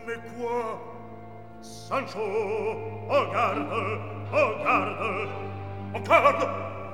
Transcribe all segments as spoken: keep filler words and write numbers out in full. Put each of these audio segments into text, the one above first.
Mais quoi? Sancho, en garde, en garde, en garde!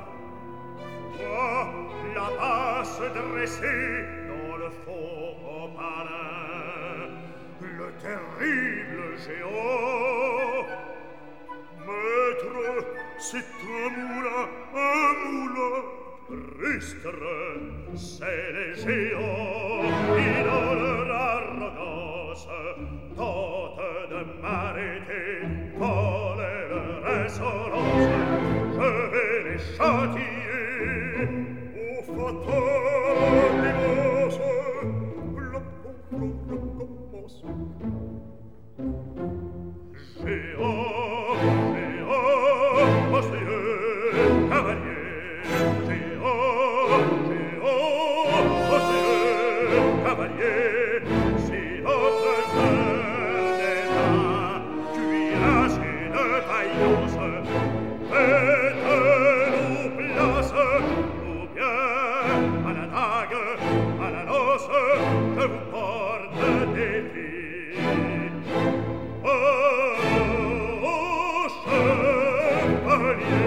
Vois là-bas se dresser dans le fort palais le terrible géant. Maître, c'est un moulin, un moulin. Ristre, c'est les géants qui dans leur arrogance tentent de m'arrêter, voler leur insolence. Je vais les châtier au fatal immense. La pauvre commence. Géant, géant, monsieur, cavalier. Cavalier, si votre cœur n'est pas cuirassé de vaillance, faites-nous place, ou bien à la dague, à la lance, je vous porte défi. Oh, oh, chevalier!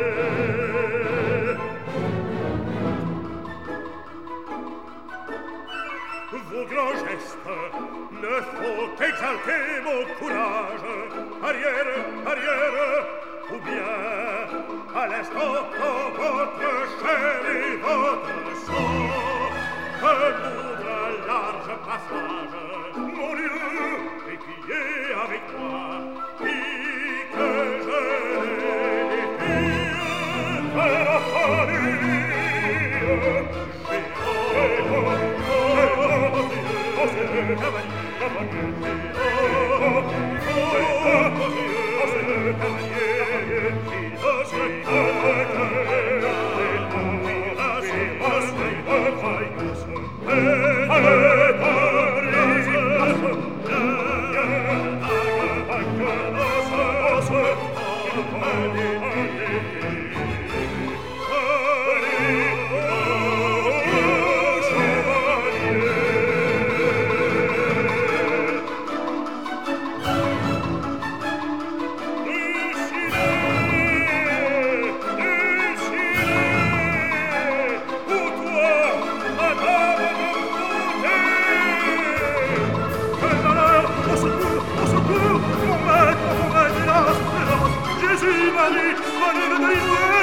Vos grands gestes ne font qu'exalter mon courage. Arrière, arrière, ou bien à l'instant quand votre chair et votre sang que m'ouvre un large passage. Mon Dieu, et qui est avec moi, qui que je défie de la folie. Jésus, Marie, Marie de Dieu!